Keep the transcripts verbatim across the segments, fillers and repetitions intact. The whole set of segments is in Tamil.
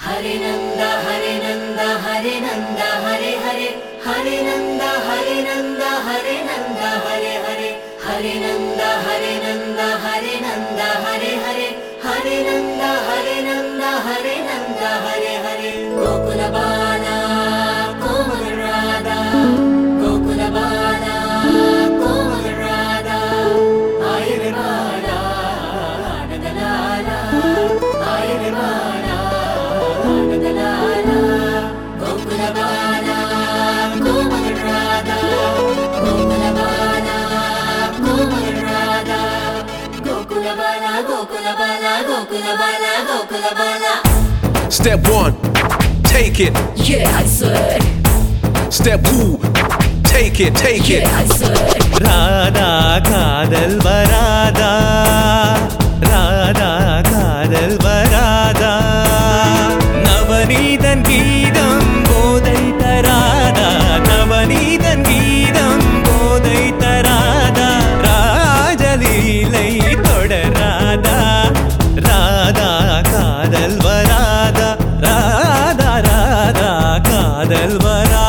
Hare Nanda, Hare Nanda, Hare Nanda, Hare Hare, Hare Nanda, Hare Nanda, Hare Nanda, Hare Hare, Hare Nanda, Hare Nanda, Hare Nanda, Hare Hare, Hare Nanda, Hare Nanda, Hare Nanda, Hare Hare. Gokula Bala, Komal Radha, Gokula Bala, Komal Radha, Ayare Bala, Nadalala, Ayare Bala, Nadalala, Gokula Bala, Komal Radha, Gokula Bala, Komal Radha, Gokula Bala, Gokula Bala, Gokula Bala, Gokula Bala. Step one, take it. Yeah, I said. Step two, take it, take it. Yeah, I said. Radha Kadal Varada, Radha Kadal Varada, Navanidan Geedam Bodai Tarada, Navanidan Geedam Bodai Tarada, Rajalilai Todarada, Radha Kadal Varada, Radha Radha Kadal Varada.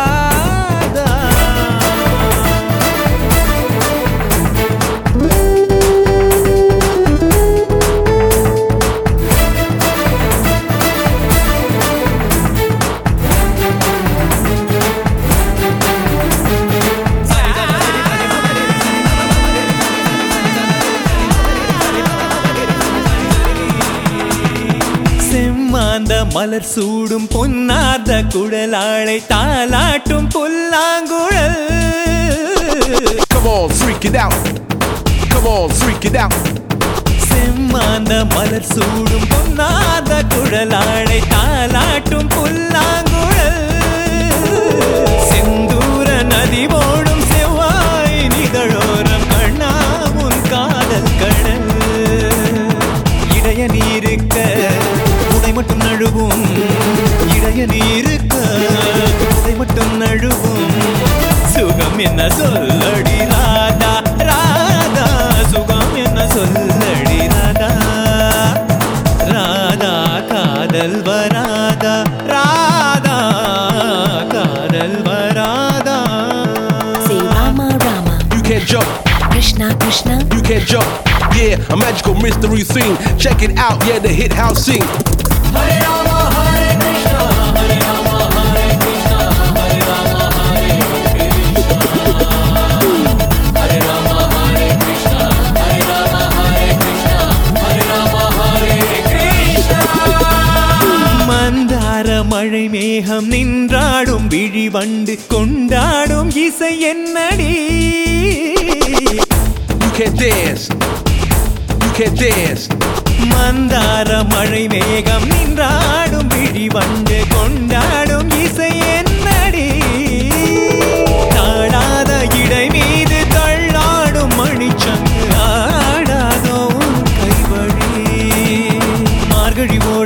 செம்மாந்த மலர் சூடும் பொன்னார்ந்த குழலாளை தாலாட்டும் புல்லாங்குழல். Come on, freak it out. Come on, freak it out. செம்மாந்த மலர் சூடும் பொன்னார்ந்த குழலாளை தாலாட்டும் புல்லாங்குழல். செந்தூர நதி ஓடும் செவ்வாய் நிதழோரம் கண்ணாமுன் காதல் கடல். இடைய நீருக்க உடை மட்டும் நழுவும், இடைய நீருக்க உடை மட்டும் நழுவும். சுகம் என்ன சொல்லடி ராதா, ராதா சுகம் என்ன சொல்லடி ராதா. ராதா காதல் வராதா, ராதா காதல் வராதா. Say Rama, Rama, You can't jump, Krishna, Krishna. you can't jump. Yeah, a magical mystery scene. Check it out, yeah, the hit house sing. Hare Rama, Hare Krishna, Hare Rama, Hare Krishna, Hare Rama, Hare Krishna, Hare Rama, Hare Krishna, Hare Rama, Hare Krishna, Hare Rama, Hare Krishna. மந்தார மழை மேகம் நின்றாடும் விழிவண்டு கொண்டாடும் இசை என்னடி. You can't dance, you can't dance. மந்தார மழை மேகம் நின்றாடும் விழிவண்டு கொண்டாடும் இசை என்னடி. தாடாத இடை மீது தள்ளாடும் மணிச்சங்கு ஆடாதோ உன் கைவழி. மார்கழி